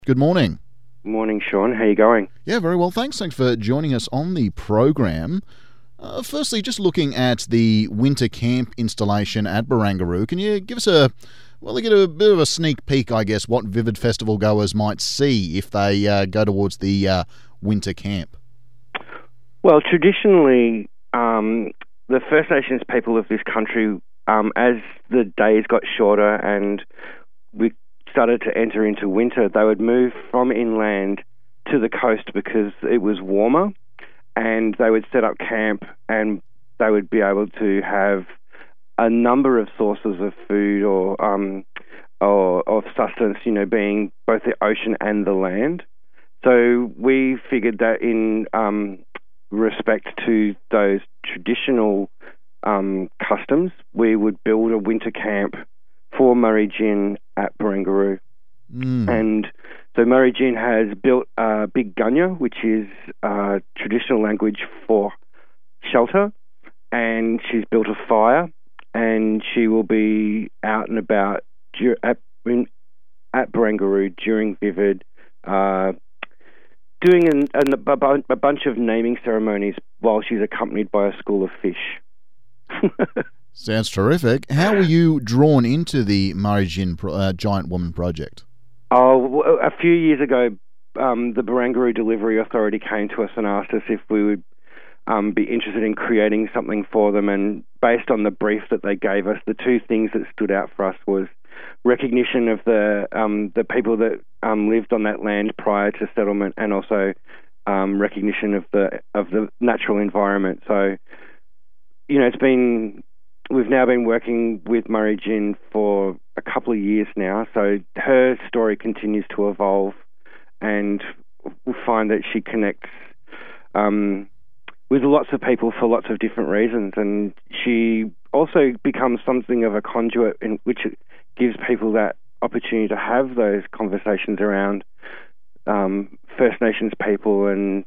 Good morning. Morning, Sean. How you going? Yeah, very well, thanks. Thanks for joining us on the program. Firstly, just looking at the winter camp installation at Barangaroo, can you give us get a bit of a sneak peek, I guess, what Vivid Festival goers might see if they go towards the winter camp? Well, traditionally, the First Nations people of this country, as the days got shorter and we started to enter into winter, they would move from inland to the coast because it was warmer, and they would set up camp and they would be able to have a number of sources of food or of sustenance, being both the ocean and the land. So we figured that in respect to those traditional customs, we would build a winter camp for Murray Gin at Barangaroo. And so Murray Gin has built a big gunya, which is traditional language for shelter, and she's built a fire, and she will be out and about at Barangaroo during Vivid, doing a bunch of naming ceremonies while she's accompanied by a school of fish. Sounds terrific. How were you drawn into the Murray Gin Giant Woman project? Oh, a few years ago, the Barangaroo Delivery Authority came to us and asked us if we would be interested in creating something for them. And based on the brief that they gave us, the two things that stood out for us was recognition of the people that lived on that land prior to settlement, and also recognition of the natural environment. So, we've now been working with Murray Gin for a couple of years now, so her story continues to evolve, and we find that she connects with lots of people for lots of different reasons, and she also becomes something of a conduit in which it gives people that opportunity to have those conversations around First Nations people and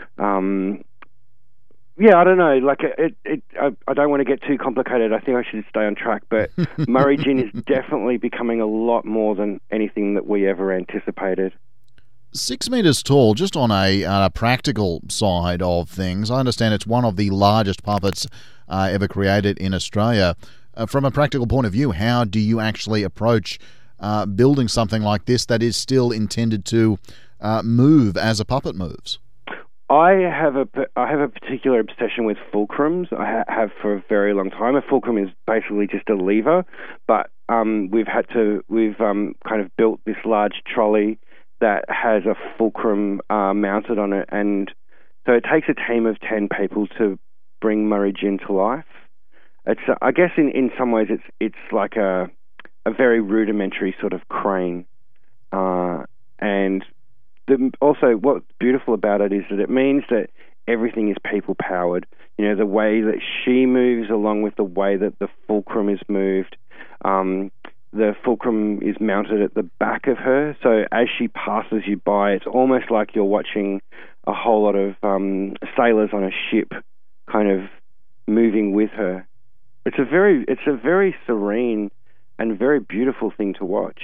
I don't know. I don't want to get too complicated. I think I should stay on track. But Murray Gin is definitely becoming a lot more than anything that we ever anticipated. 6 metres tall, just on a practical side of things. I understand it's one of the largest puppets ever created in Australia. From a practical point of view, how do you actually approach building something like this that is still intended to move as a puppet moves? I have a particular obsession with fulcrums. I have for a very long time. A fulcrum is basically just a lever, but we've kind of built this large trolley that has a fulcrum mounted on it, and so it takes a team of 10 people to bring Murray Gin to life. It's I guess in some ways it's like a very rudimentary sort of crane, and also, what's beautiful about it is that it means that everything is people-powered. The way that she moves along with the way that the fulcrum is moved. The fulcrum is mounted at the back of her, so as she passes you by, it's almost like you're watching a whole lot of sailors on a ship kind of moving with her. It's a very serene and very beautiful thing to watch.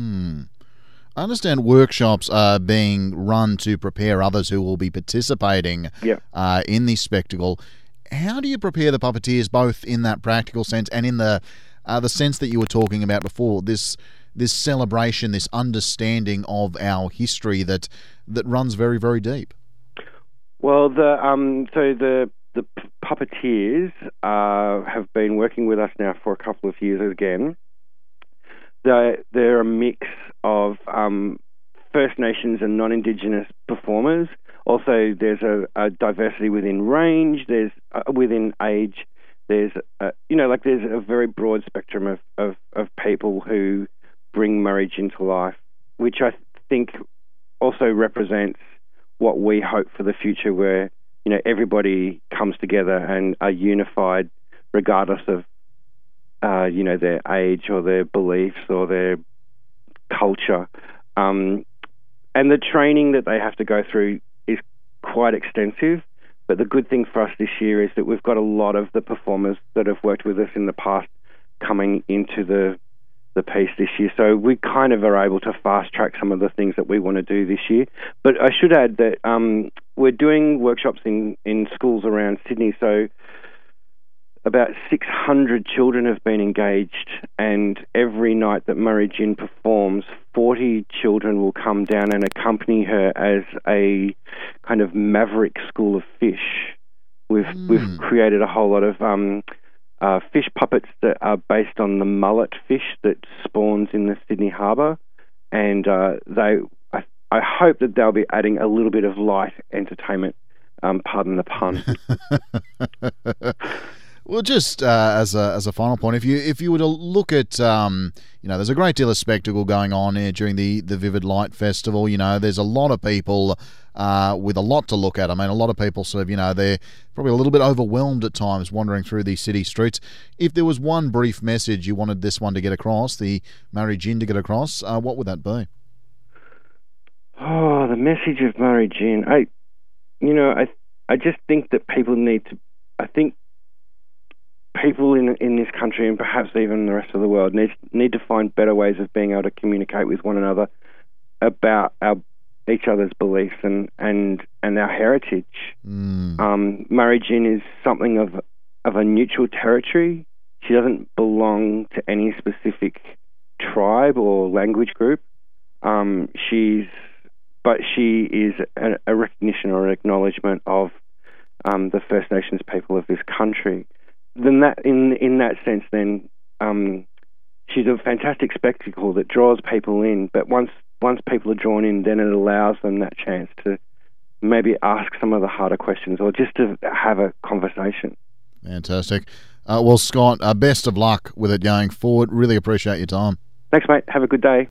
I understand workshops are being run to prepare others who will be participating in this spectacle. How do you prepare the puppeteers, both in that practical sense and in the sense that you were talking about before, this celebration, this understanding of our history that runs very, very deep? Well, the puppeteers have been working with us now for a couple of years again. They're a mix of First Nations and non-Indigenous performers. Also, there's a diversity within range. There's within age. There's there's a very broad spectrum of people who bring Murray Gin to life, which I think also represents what we hope for the future, where everybody comes together and are unified, regardless of their age or their beliefs or their culture. And the training that they have to go through is quite extensive. But the good thing for us this year is that we've got a lot of the performers that have worked with us in the past coming into the the piece this year. So we kind of are able to fast track some of the things that we want to do this year. But I should add that we're doing workshops in schools around Sydney. So about 600 children have been engaged, and every night that Murray Gin performs, 40 children will come down and accompany her as a kind of maverick school of fish. We've created a whole lot of fish puppets that are based on the mullet fish that spawns in the Sydney Harbour, and I hope that they'll be adding a little bit of light entertainment, pardon the pun. Well, just as a final point, if you were to look at, there's a great deal of spectacle going on here during the Vivid Light Festival. There's a lot of people with a lot to look at. I mean, a lot of people sort of, they're probably a little bit overwhelmed at times wandering through these city streets. If there was one brief message you wanted this one to get across, the Murray Gin to get across, what would that be? Oh, the message of Murray Gin. I just think that people need to. I think people in this country, and perhaps even the rest of the world, need to find better ways of being able to communicate with one another about each other's beliefs and our heritage. Murray Gin is something of a neutral territory. She doesn't belong to any specific tribe or language group. But she is a recognition or an acknowledgement of the First Nations people of this country. Then that, in that sense, then she's a fantastic spectacle that draws people in. But once people are drawn in, then it allows them that chance to maybe ask some of the harder questions or just to have a conversation. Fantastic. Well, Scott, best of luck with it going forward. Really appreciate your time. Thanks, mate. Have a good day.